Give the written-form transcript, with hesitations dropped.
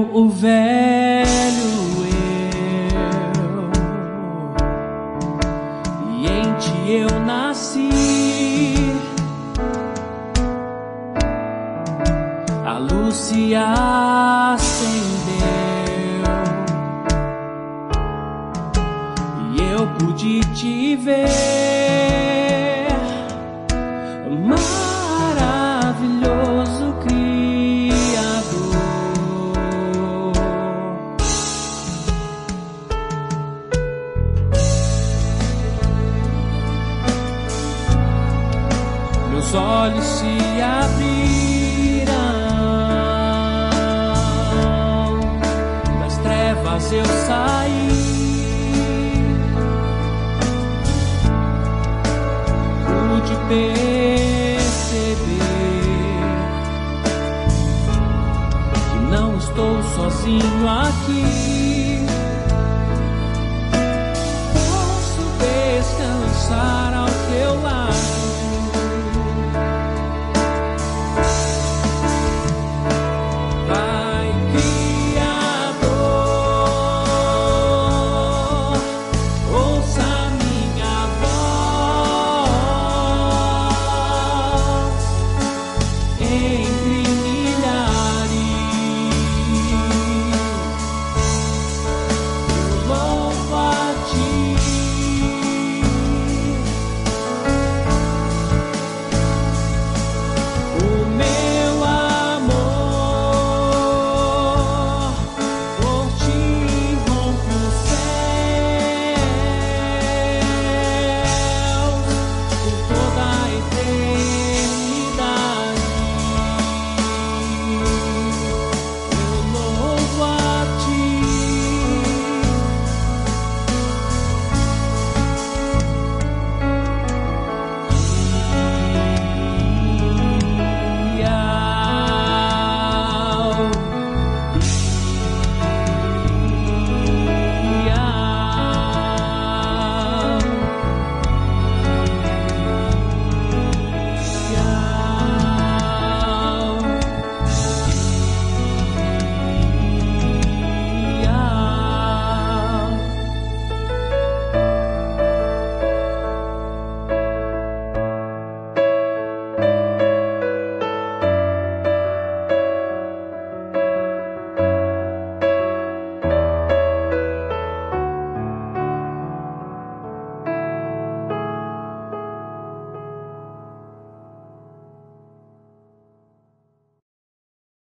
o velho eu, e em ti eu nasci. A luz se acendeu e eu pude te ver, maravilhoso Criador. Meus olhos se abriram, das trevas eu saí, pude perceber que não estou sozinho aqui. Posso descansar